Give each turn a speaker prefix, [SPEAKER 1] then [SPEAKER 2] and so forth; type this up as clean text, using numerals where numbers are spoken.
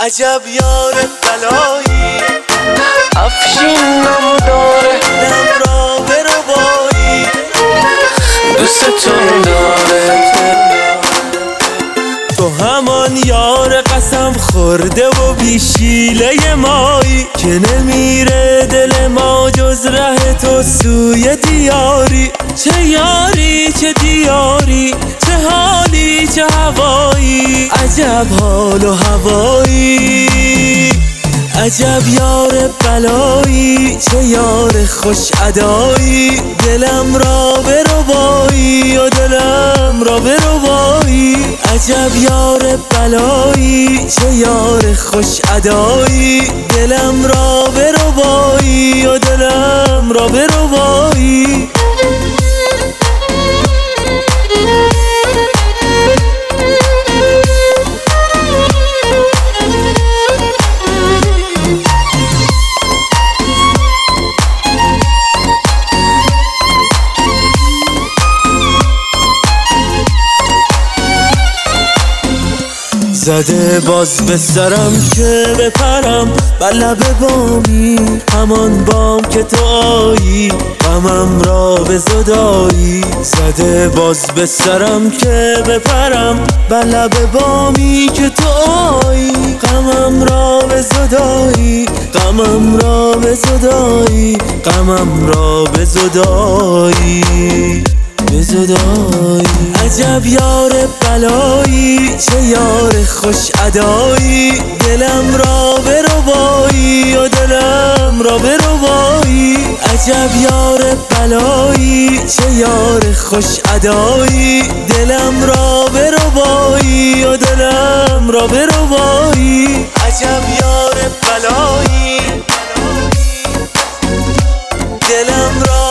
[SPEAKER 1] عجب یار بلایی،
[SPEAKER 2] افشین نمو داره،
[SPEAKER 1] دلم را بربایی،
[SPEAKER 2] دوستتون داره.
[SPEAKER 1] تو همان یار قسم خورده و بیشیله مایی که نمیره دل ما جز ره تو سوی دیاری. چه یاری چه دیاری، چه حالی چه هوایی، عجب حال و هوایی. عجب یار بلایی، چه یار خوش ادایی، دلم را بربایی و دلم را بربایی. عجب یار بلایی، چه یار خوش ادایی، دلم را بربایی و دلم را بربایی. زده باز به سرم که بپرم بر لب بامی، همان بام که تو آیی غمم را به زدایی. زده باز به سرم که بپرم بر لب بامی که تو آیی غمم را به زدایی، غمم را به زدایی، غمم را به زدایی. عجب یار بلایی، چه یار خوش ادایی، دلم را بربایی و دلم را بربایی. عجب یار بلایی، چه یار خوش ادایی، دلم را بربایی و دلم را بربایی. عجب یار بلایی، دلم را